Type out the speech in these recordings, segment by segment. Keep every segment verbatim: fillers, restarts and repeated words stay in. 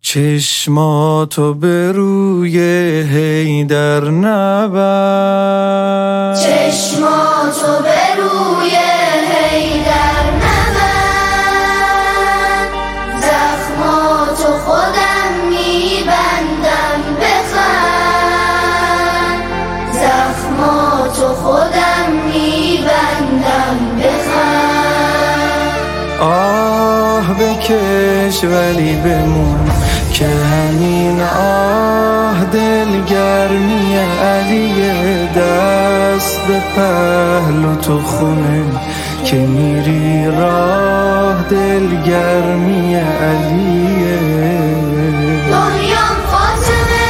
چشماتو به روی حیدر نبند، چشماتو به روی حیدر نبند، زخماتو خودم میبندم بخند، زخماتو خودم میبندم بخند. آه بکش ولی بمون که همین آه دلگرمی علیه، دست به پهلو تو خونه که میری راه دلگرمی علیه. دنیام فاطمه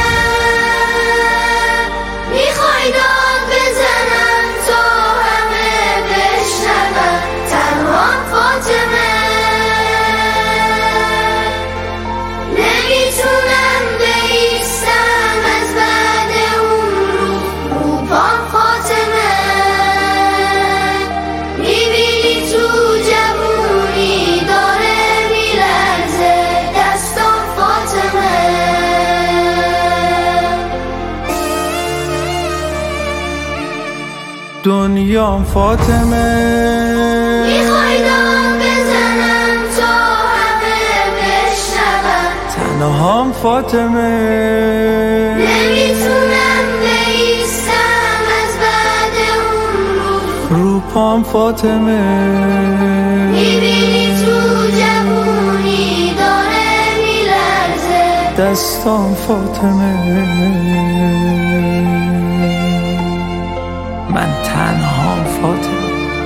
میخوای داد بزنم تا همه بشنون، تنهام فاطمه نمیتونم بیستم از بعد اون رو رو پام فاطمه، میبینی تو جوونی داره میلرزه دستام فاطمه. دنیام فاطمه میخوای داد بزنم تا همه بشنون، تنهام فاطمه نمیتونم بیستم از بعد اون رو رو پام فاطمه، میبینی تو جوونی داره میلرزه دستام فاطمه. من تنهام فاطمه.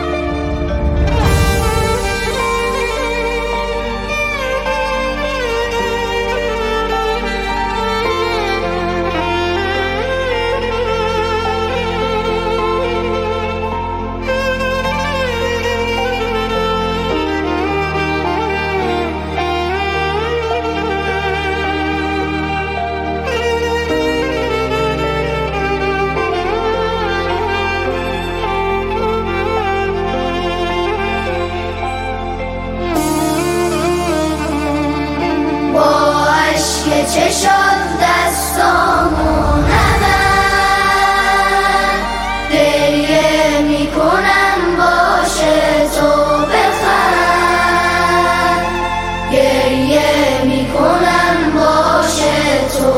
که چشات دستامو نبند، گریه میکنم باشه تو بخند، گریه میکنم باشه تو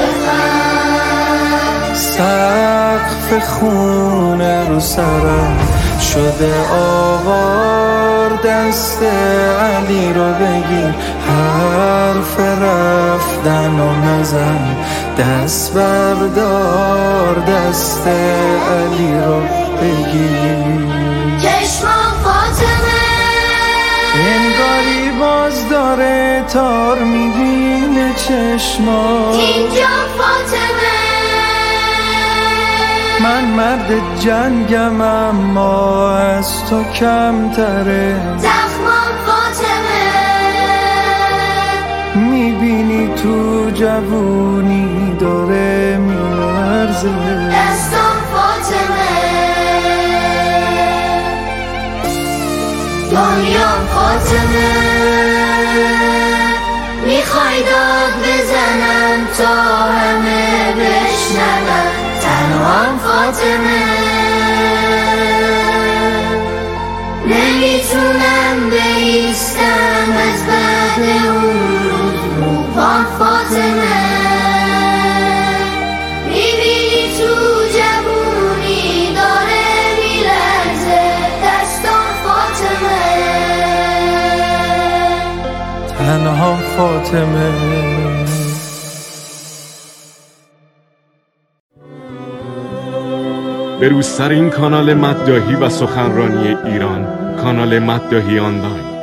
بخند. سقف خونه رو سرم شده آوار، دست علی رو بگیر حرف رفتن و نزن، دست بردار دست علی رو بگیر. چشمام فاطمه انگاری باز داره تار میبینه چشمام، اینجا فاطمه من مرد جنگم اما از تو کمتره، زخمام فاطمه میبینی تو جوونی داره میلرزه دستام فاطمه. دنیام فاطمه میخوای داد بزنم تا همه بشنون، تنهام فاطمه نمیتونم بیستم از بعد اون روز رو پام فاطمه، میبینی تو جوونی داره میلرزه دستام فاطمه. تنها فاطمه. به روزترین کانال مداحی و سخنرانی ایران، کانال مداحی آنلاین.